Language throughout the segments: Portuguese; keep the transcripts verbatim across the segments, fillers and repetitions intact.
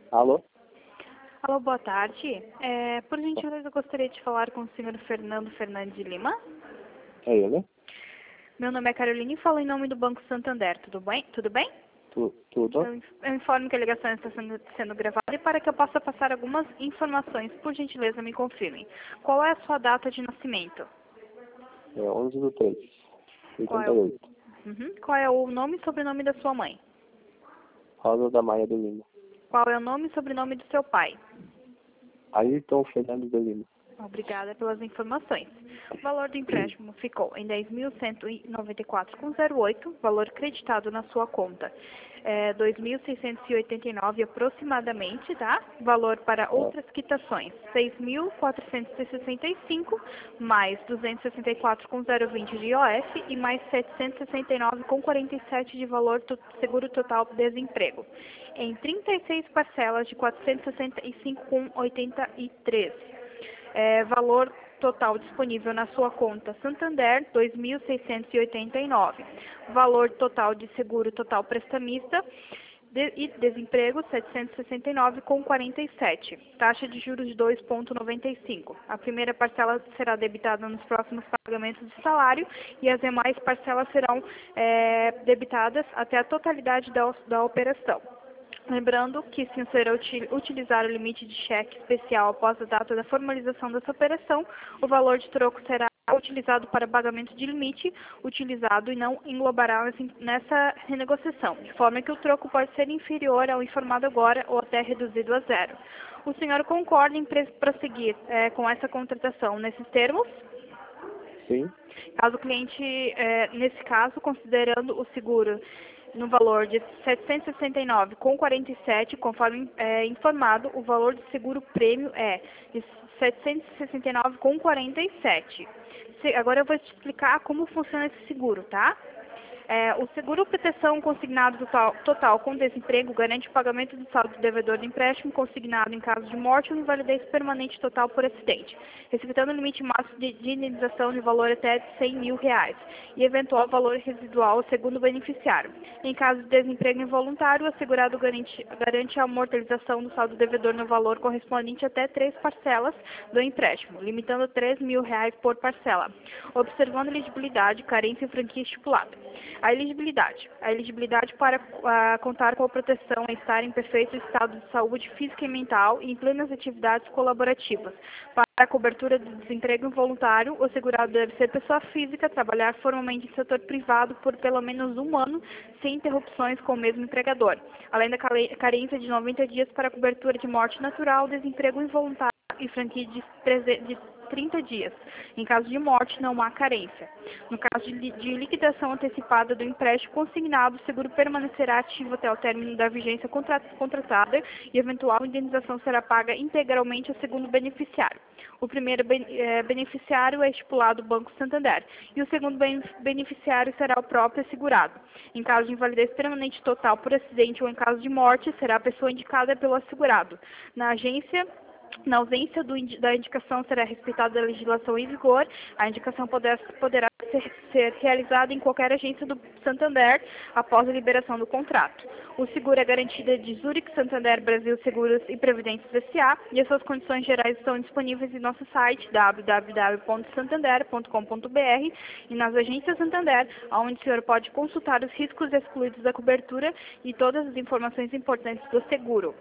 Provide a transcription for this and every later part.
Alô? Alô, boa tarde. É, por gentileza, eu gostaria de falar com o senhor Fernando Fernandes de Lima. É ele? Meu nome é Caroline e falo em nome do Banco Santander. Tudo bem? Tudo bem? Tu, tudo? Eu, inf- eu informo que a ligação está sendo, sendo gravada e para que eu possa passar algumas informações, por gentileza, me confirmem. Qual é a sua data de nascimento? É onze do três, Qual é oitenta e o, oito. uhum. Qual é o nome e sobrenome da sua mãe? Rosa da Maia de Lima. Qual é o nome e sobrenome do seu pai? Ayrton Fernandes de Lima. Obrigada pelas informações. O valor do empréstimo ficou em dez mil cento e noventa e quatro vírgula zero oito, valor creditado na sua conta é dois mil seiscentos e oitenta e nove aproximadamente, tá? Valor para É, outras quitações, seis mil quatrocentos e sessenta e cinco, mais duzentos e sessenta e quatro vírgula zero vinte de I O F e mais setecentos e sessenta e nove vírgula quarenta e sete de valor to seguro total desemprego. Em trinta e seis parcelas de quatrocentos e sessenta e cinco vírgula oitenta e três. É, valor total disponível na sua conta Santander, dois mil seiscentos e oitenta e nove. Valor total de seguro total prestamista de, e desemprego, setecentos e sessenta e nove vírgula quarenta e sete. Taxa de juros de dois vírgula noventa e cinco. A primeira parcela será debitada nos próximos pagamentos de salário e as demais parcelas serão é, debitadas até a totalidade da, da operação. Lembrando que, se o senhor uti- utilizar o limite de cheque especial após a data da formalização dessa operação, o valor de troco será utilizado para pagamento de limite utilizado e não englobará nessa nessa renegociação, de forma que o troco pode ser inferior ao informado agora ou até reduzido a zero. O senhor concorda em pre- prosseguir eh, com essa contratação nesses termos? sim, Caso o cliente, eh, nesse caso, considerando o seguro no valor de setecentos e sessenta e nove vírgula quarenta e sete, conforme eh, informado, o valor de seguro prêmio é de setecentos e sessenta e nove vírgula quarenta e sete. Se- Agora eu vou te explicar como funciona esse seguro, tá? É, o seguro proteção consignado total, total com desemprego garante o pagamento do saldo do devedor do empréstimo consignado em caso de morte ou invalidez permanente total por acidente, respeitando o limite máximo de, de indenização de valor até de cem mil reais e eventual valor residual segundo o beneficiário. Em caso de desemprego involuntário, o assegurado garante, garante a amortização do saldo do devedor no valor correspondente até três parcelas do empréstimo, limitando a três mil reais por parcela, observando elegibilidade, carência e franquia estipulada. A elegibilidade. A elegibilidade para ah, contar com a proteção é estar em perfeito estado de saúde física e mental e em plenas atividades colaborativas. Para a cobertura do desemprego involuntário, o segurado deve ser pessoa física, trabalhar formalmente em setor privado por pelo menos um ano, sem interrupções com o mesmo empregador, além da cale- carência de noventa dias para a cobertura de morte natural, desemprego involuntário e franquia de, prese- de trinta dias. Em caso de morte, não há carência. No caso de, li- de liquidação antecipada do empréstimo consignado, o seguro permanecerá ativo até o término da vigência contra- contratada e eventual indenização será paga integralmente ao segundo beneficiário. O primeiro ben- eh, beneficiário é estipulado o Banco Santander e o segundo ben- beneficiário será o próprio segurado. Em caso de invalidez permanente total por acidente ou em caso de morte, será a pessoa indicada pelo assegurado. Na agência Na ausência do indi- da indicação, será respeitada a legislação em vigor. A indicação poder, poderá ser, ser realizada em qualquer agência do Santander após a liberação do contrato. O seguro é garantido de Zurich, Santander, Brasil Seguros e Previdências S A e as suas condições gerais estão disponíveis em nosso site w w w ponto santander ponto com ponto b r e nas agências Santander, onde o senhor pode consultar os riscos excluídos da cobertura e todas as informações importantes do seguro.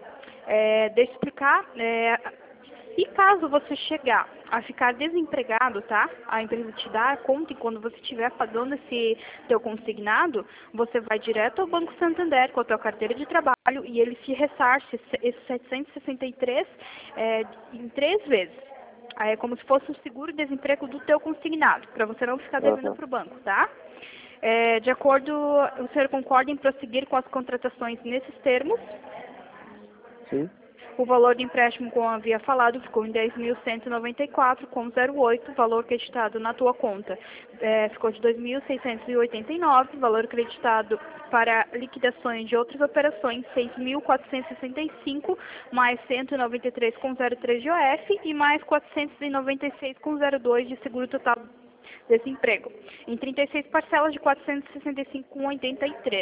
É, deixa eu explicar. É, e caso você chegar a ficar desempregado, tá? A empresa te dá a conta e quando você estiver pagando esse teu consignado, você vai direto ao Banco Santander com a tua carteira de trabalho e ele te ressarce esses setecentos e sessenta e três é, em três vezes. Aí é como se fosse o seguro-desemprego do teu consignado, para você não ficar devendo aham, para o banco, tá? É, de acordo, o senhor concorda em prosseguir com as contratações nesses termos? sim, O valor do empréstimo, como havia falado, ficou em dez mil cento e noventa e quatro vírgula zero oito, valor creditado na tua conta eh, ficou de dois mil seiscentos e oitenta e nove, valor creditado para liquidações de outras operações, seis mil quatrocentos e sessenta e cinco, mais cento e noventa e três vírgula zero três de O F e mais quatrocentos e noventa e seis vírgula zero dois de seguro total desemprego, em trinta e seis parcelas de quatrocentos e sessenta e cinco vírgula oitenta e três.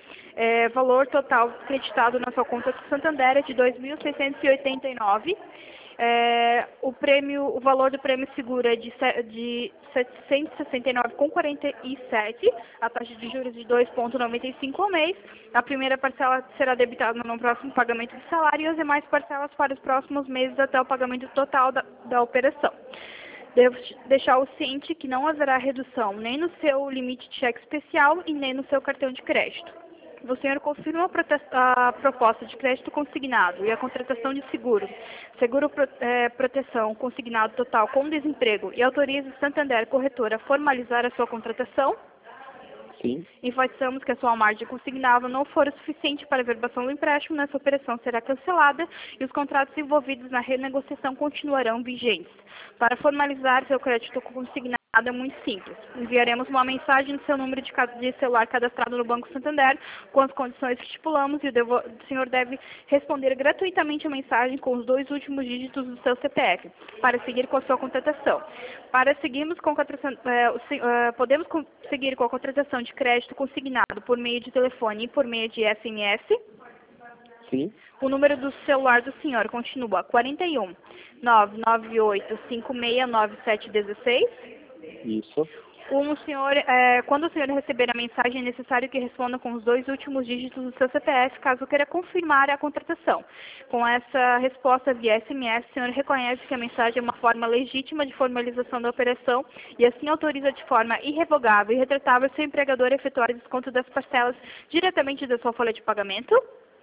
É, valor total creditado na sua conta do Santander é de dois mil seiscentos e oitenta e nove reais. É, o prêmio, o valor do prêmio seguro é de, de setecentos e sessenta e nove reais com quarenta e sete centavos, a taxa de juros de dois vírgula noventa e cinco ao mês. A primeira parcela será debitada no próximo pagamento de salário e as demais parcelas para os próximos meses até o pagamento total da, da operação. Devo deixar o ciente que não haverá redução nem no seu limite de cheque especial e nem no seu cartão de crédito. O senhor confirma a proposta de crédito consignado e a contratação de seguro, seguro é, proteção consignado total com desemprego e autoriza o Santander Corretora a formalizar a sua contratação? Sim. Enfatizamos que a sua margem consignável não for o suficiente para a verbação do empréstimo, nessa operação será cancelada e os contratos envolvidos na renegociação continuarão vigentes. Para formalizar seu crédito consignado é muito simples. Enviaremos uma mensagem no seu número de, de celular cadastrado no Banco Santander com as condições que estipulamos e o, devo, o senhor deve responder gratuitamente a mensagem com os dois últimos dígitos do seu C P F para seguir com a sua contratação. Para seguirmos com a contratação, é, é, podemos seguir com a contratação de crédito consignado por meio de telefone e por meio de S M S. Sim. O número do celular do senhor continua quarenta e um, nove nove oito cinco seis nove sete um seis. Isso. O senhor, é, quando o senhor receber a mensagem, é necessário que responda com os dois últimos dígitos do seu C P F, caso queira confirmar a contratação. Com essa resposta via S M S, o senhor reconhece que a mensagem é uma forma legítima de formalização da operação e assim autoriza de forma irrevogável e retratável seu empregador a efetuar desconto das parcelas diretamente da sua folha de pagamento.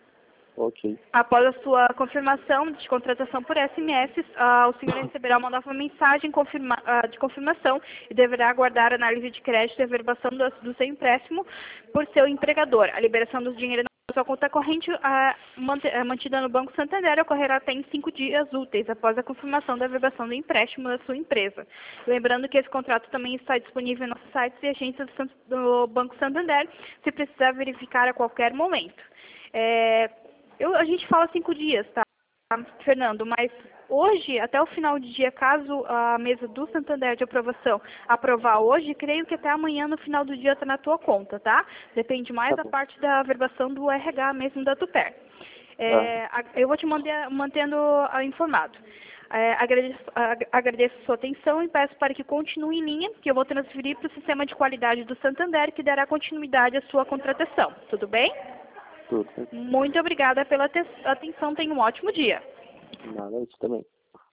Ok. Após a sua confirmação de contratação por S M S, uh, o senhor receberá uma nova mensagem confirma, uh, de confirmação e deverá aguardar a análise de crédito e a verbação do, do seu empréstimo por seu empregador. A liberação do dinheiro na sua conta corrente uh, mant mantida no Banco Santander ocorrerá até em cinco dias úteis após a confirmação da verbação do empréstimo da sua empresa. Lembrando que esse contrato também está disponível nos sites e agências do Banco Santander, se precisar verificar a qualquer momento. É, Eu, a gente fala cinco dias, tá, Fernando? Mas hoje, até o final do dia, caso a mesa do Santander de aprovação aprovar hoje, creio que até amanhã, no final do dia, está na tua conta, tá? Depende mais Tá da bom. parte da verbação do R H mesmo da Tuper. É, Ah. Eu vou te manter, mantendo informado. É, agradeço, agradeço a sua atenção e peço para que continue em linha, que eu vou transferir para o sistema de qualidade do Santander, que dará continuidade à sua contratação. Tudo bem? Tudo. Muito obrigada pela atenção. Tenha um ótimo dia. Nada, isso também.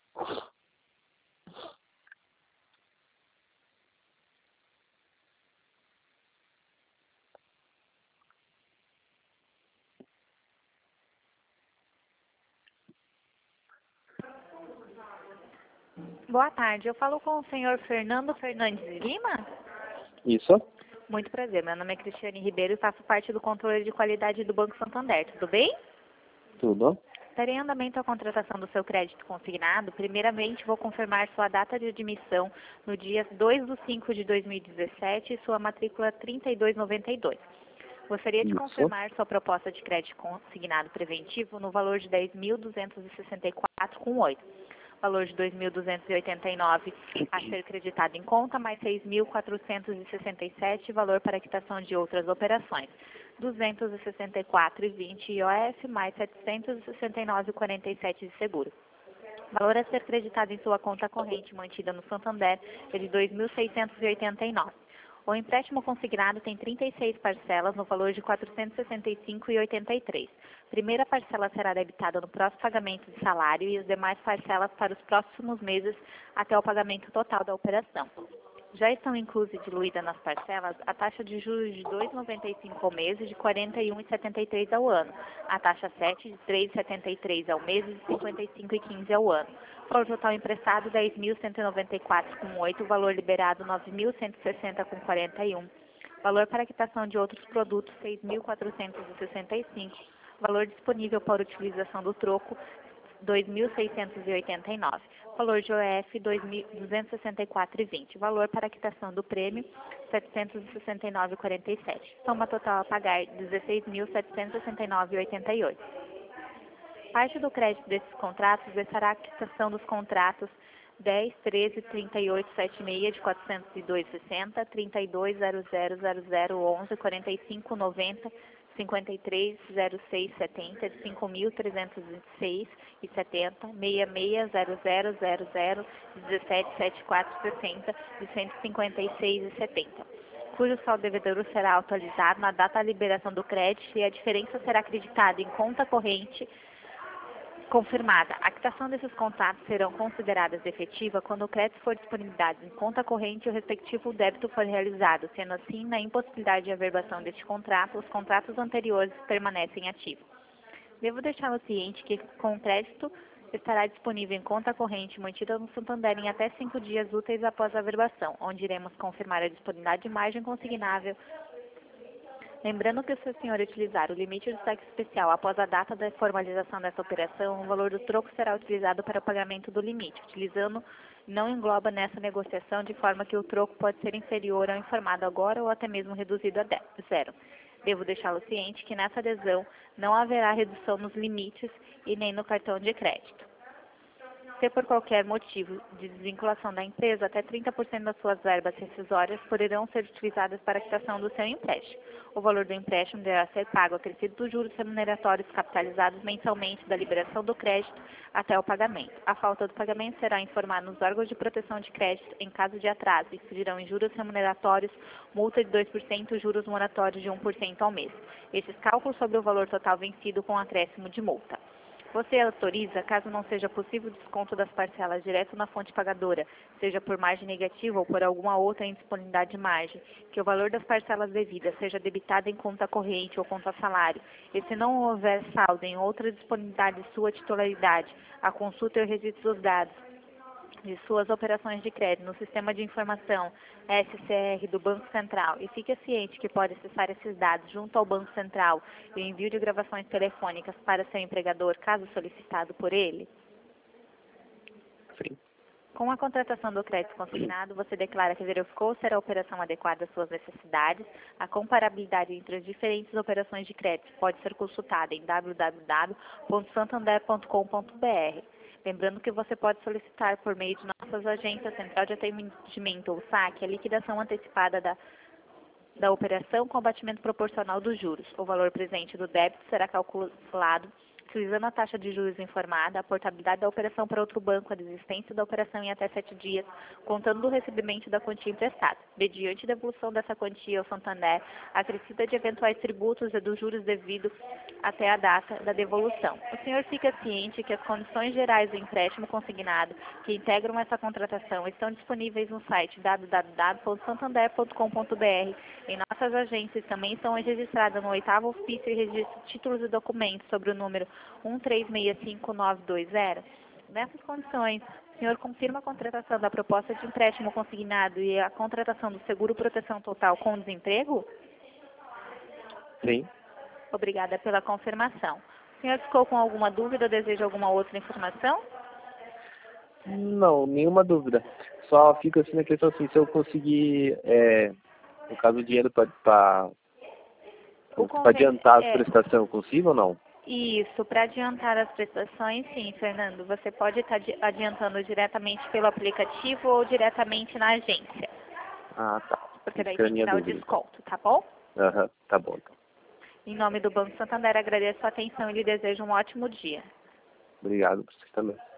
Boa tarde, eu falo com o senhor Fernando Fernandes Lima? Isso. Muito prazer, meu nome é Cristiane Ribeiro e faço parte do controle de qualidade do Banco Santander, tudo bem? Tudo. Estarei em andamento a contratação do seu crédito consignado. Primeiramente, vou confirmar sua data de admissão no dia dois de cinco de dois mil e dezessete e sua matrícula trinta e dois noventa e dois. Gostaria de Isso. confirmar sua proposta de crédito consignado preventivo no valor de dez mil duzentos e sessenta e quatro reais e oito centavos. Valor de dois mil duzentos e oitenta e nove reais a ser creditado em conta, mais seis mil quatrocentos e sessenta e sete reais, valor para quitação de outras operações. duzentos e sessenta e quatro reais e vinte centavos I O F, mais setecentos e sessenta e nove reais e quarenta e sete centavos de seguro. Valor a ser creditado em sua conta corrente mantida no Santander é de dois mil seiscentos e oitenta e nove reais. O empréstimo consignado tem trinta e seis parcelas no valor de quatrocentos e sessenta e cinco reais e oitenta e três centavos. Primeira parcela será debitada no próximo pagamento de salário e as demais parcelas para os próximos meses até o pagamento total da operação. Já estão inclusas e diluídas nas parcelas a taxa de juros de dois vírgula noventa e cinco ao mês e de quarenta e um vírgula setenta e três ao ano, a taxa sete de três vírgula setenta e três ao mês e de cinquenta e cinco vírgula quinze ao ano. Valor total emprestado dez mil cento e noventa e quatro reais e oito centavos, valor liberado nove mil cento e sessenta reais e quarenta e um centavos, valor para quitação de outros produtos seis mil quatrocentos e sessenta e cinco reais, valor disponível para utilização do troco dois mil seiscentos e oitenta e nove reais, valor de O F dois mil duzentos e sessenta e quatro reais e vinte centavos, valor para quitação do prêmio setecentos e sessenta e nove reais e quarenta e sete centavos, soma total a pagar dezesseis mil setecentos e sessenta e nove reais e oitenta e oito centavos. Parte do crédito desses contratos versará a quitação dos contratos dez, treze, trinta e oito, setenta e seis de quatrocentos e dois reais e sessenta centavos, trinta e dois, zero zero zero zero, onze, quarenta e cinco, noventa, cinquenta e três, zero seis, setenta, cinco mil trezentos e seis e setenta, seis seis zero zero zero zero, dezessete setenta e quatro sessenta de cento e cinquenta e seis e setenta, cujo saldo devedor será atualizado na data da liberação do crédito e a diferença será acreditada em conta corrente confirmada. A quitação desses contratos serão consideradas efetiva quando o crédito for disponibilizado em conta corrente e o respectivo débito for realizado, sendo assim, na impossibilidade de averbação deste contrato, os contratos anteriores permanecem ativos. Devo deixá-lo ciente que com o crédito estará disponível em conta corrente mantida no Santander em até cinco dias úteis após a averbação, onde iremos confirmar a disponibilidade de margem consignável. Lembrando que se o senhor utilizar o limite do saque especial após a data da formalização dessa operação, o valor do troco será utilizado para o pagamento do limite, utilizando não engloba nessa negociação de forma que o troco pode ser inferior ao informado agora ou até mesmo reduzido a zero. Devo deixá-lo ciente que nessa adesão não haverá redução nos limites e nem no cartão de crédito. Se por qualquer motivo de desvinculação da empresa, até trinta por cento das suas verbas rescisórias poderão ser utilizadas para a quitação do seu empréstimo. O valor do empréstimo deverá ser pago acrescido dos juros remuneratórios capitalizados mensalmente da liberação do crédito até o pagamento. A falta do pagamento será informada nos órgãos de proteção de crédito em caso de atraso, incidirão em juros remuneratórios, multa de dois por cento e juros moratórios de um por cento ao mês. Esses cálculos sobre o valor total vencido com acréscimo de multa. Você autoriza, caso não seja possível o desconto das parcelas direto na fonte pagadora, seja por margem negativa ou por alguma outra indisponibilidade de margem, que o valor das parcelas devidas seja debitado em conta corrente ou conta salário, e se não houver saldo em outra disponibilidade de sua titularidade, a consulta e o registro dos dados de suas operações de crédito no Sistema de Informação S C R do Banco Central e fique ciente que pode acessar esses dados junto ao Banco Central e o envio de gravações telefônicas para seu empregador, caso solicitado por ele? Sim. Com a contratação do crédito consignado, você declara que verificou ser a operação adequada às suas necessidades. A comparabilidade entre as diferentes operações de crédito pode ser consultada em w w w ponto santander ponto com ponto b r. Lembrando que você pode solicitar por meio de nossas agências, Central de Atendimento ou saque, a liquidação antecipada da, da operação com abatimento proporcional dos juros. O valor presente do débito será calculado utilizando a taxa de juros informada, a portabilidade da operação para outro banco, a desistência da operação em até sete dias, contando do recebimento da quantia emprestada. Mediante devolução dessa quantia ao Santander, acrescida de eventuais tributos e dos juros devidos até a data da devolução. O senhor fica ciente que as condições gerais do empréstimo consignado que integram essa contratação estão disponíveis no site w w w ponto santander ponto com ponto b r. Em nossas agências também estão registradas no oitavo ofício e registro títulos e documentos sobre o número um três seis cinco nove dois zero. Nessas condições, o senhor confirma a contratação da proposta de empréstimo consignado e a contratação do seguro proteção total com desemprego? Sim. Obrigada pela confirmação. O senhor ficou com alguma dúvida ou deseja alguma outra informação? Não, nenhuma dúvida. Só fica assim na questão assim, se eu conseguir, é, no caso o dinheiro para adiantar é, a prestação, consigo ou não? Isso, para adiantar as prestações, sim, Fernando. Você pode estar adiantando diretamente pelo aplicativo ou diretamente na agência. Ah, tá. Você vai Fica a ter que minha dar o dúvida. desconto, tá bom? Aham, tá bom. Então. Em nome do Banco Santander, agradeço a atenção e lhe desejo um ótimo dia. Obrigado, por vocês também.